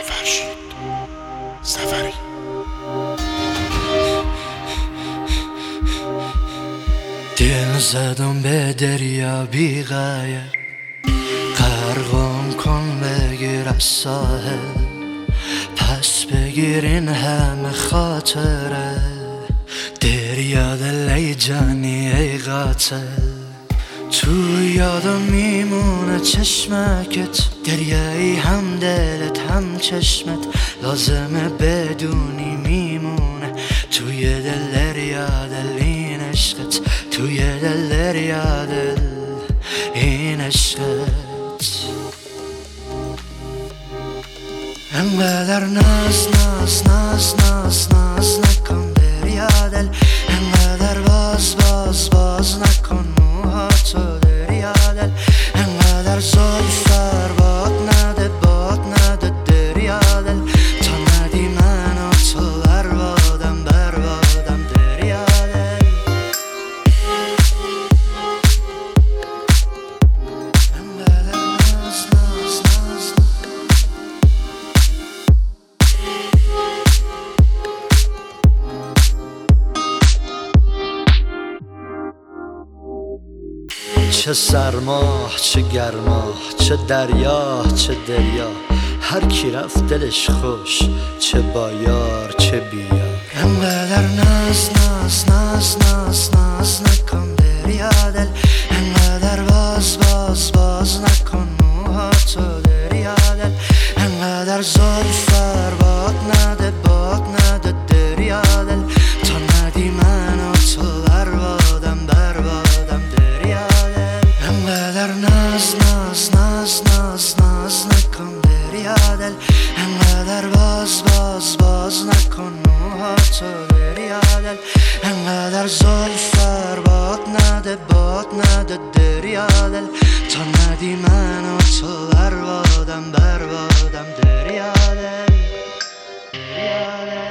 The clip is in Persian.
فرشید سفری. دل زدم به دریا بی غایه، غرقم کن بگیر از ساحل، پس بگیر این همه خاطره. دریا دل ای جانی ای قاتل، تو یادم میمونه چشمکت. دریایی هم دلت هم چشمت، لازمه بدونی میمونه توی دل دریا دل این عشقت، توی دل دریا دل این عشقت. انقدر ناز ناز ناز ناز ناز نکن دریا دل، انقدر باز باز باز نکن موهاتو دریا دل، انقدر زلفر باد نده دریا دل، تا ندی من و تو بربادم دریا دل. انقدر ناز ناز ناز چه سرما چه گرما، چه دریا چه دریا، هر کی رفت دلش خوش، چه با یار چه بی یار. انقدر ناز ناز ناز ناز ناز نکن دریا دل، انقدر باز باز باز نکن موهاتو دریا دل، انقدر زلفر باد نده دریا دل، تا ندی من و تو بربادم دریا دل. انقدر ناز ناز ناز ناز ناز نکن دریا دل، انقدر باز باز باز نکن موهاتو دریا دل، انقدر زلفر باد نده دریا دل، تا ندی من و تو بربادم دریا دل.